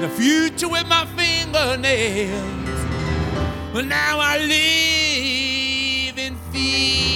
the future with my fingernails. Now I live in fear.